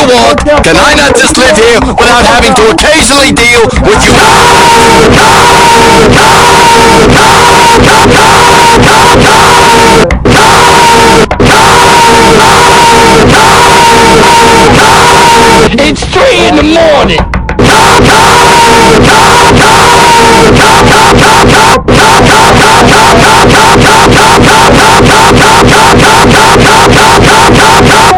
what? Can I not just live here without having to occasionally deal with you? It's 3 in the morning.